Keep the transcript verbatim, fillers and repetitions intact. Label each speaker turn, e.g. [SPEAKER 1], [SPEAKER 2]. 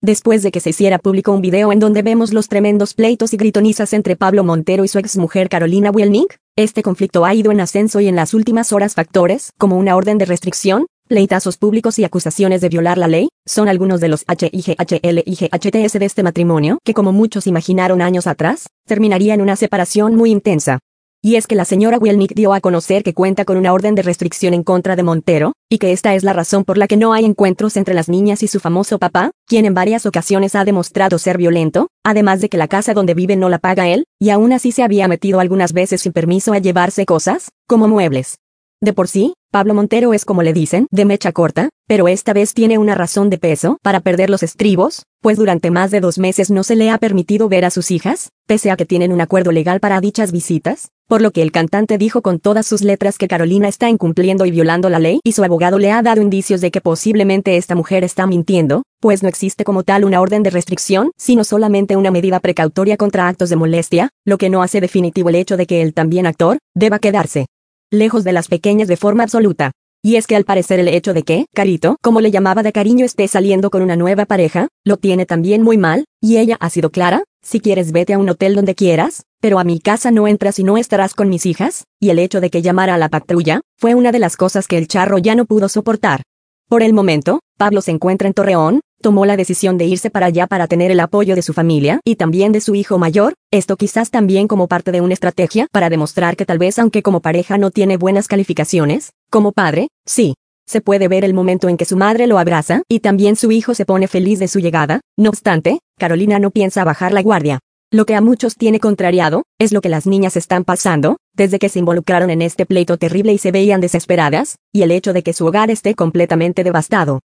[SPEAKER 1] Después de que se hiciera público un video en donde vemos los tremendos pleitos y gritonizas entre Pablo Montero y su exmujer Carolina Welnik, este conflicto ha ido en ascenso y en las últimas horas factores, como una orden de restricción, pleitazos públicos y acusaciones de violar la ley, son algunos de los H I G H L I G H T S de este matrimonio que, como muchos imaginaron años atrás, terminaría en una separación muy intensa. Y es que la señora Welnik dio a conocer que cuenta con una orden de restricción en contra de Montero, y que esta es la razón por la que no hay encuentros entre las niñas y su famoso papá, quien en varias ocasiones ha demostrado ser violento, además de que la casa donde viven no la paga él, y aún así se había metido algunas veces sin permiso a llevarse cosas, como muebles. De por sí, Pablo Montero es, como le dicen, de mecha corta, pero esta vez tiene una razón de peso para perder los estribos, pues durante más de dos meses no se le ha permitido ver a sus hijas, pese a que tienen un acuerdo legal para dichas visitas, por lo que el cantante dijo con todas sus letras que Carolina está incumpliendo y violando la ley y su abogado le ha dado indicios de que posiblemente esta mujer está mintiendo, pues no existe como tal una orden de restricción, sino solamente una medida precautoria contra actos de molestia, lo que no hace definitivo el hecho de que el también actor deba quedarse lejos de las pequeñas de forma absoluta. Y es que al parecer el hecho de que, Carito, como le llamaba de cariño, esté saliendo con una nueva pareja, lo tiene también muy mal, y ella ha sido clara: si quieres vete a un hotel donde quieras, pero a mi casa no entras y no estarás con mis hijas, y el hecho de que llamara a la patrulla, fue una de las cosas que el charro ya no pudo soportar. Por el momento, Pablo se encuentra en Torreón, tomó la decisión de irse para allá para tener el apoyo de su familia y también de su hijo mayor, esto quizás también como parte de una estrategia para demostrar que tal vez aunque como pareja no tiene buenas calificaciones, como padre, sí. Se puede ver el momento en que su madre lo abraza y también su hijo se pone feliz de su llegada. No obstante, Carolina no piensa bajar la guardia. Lo que a muchos tiene contrariado, es lo que las niñas están pasando, desde que se involucraron en este pleito terrible y se veían desesperadas, y el hecho de que su hogar esté completamente devastado.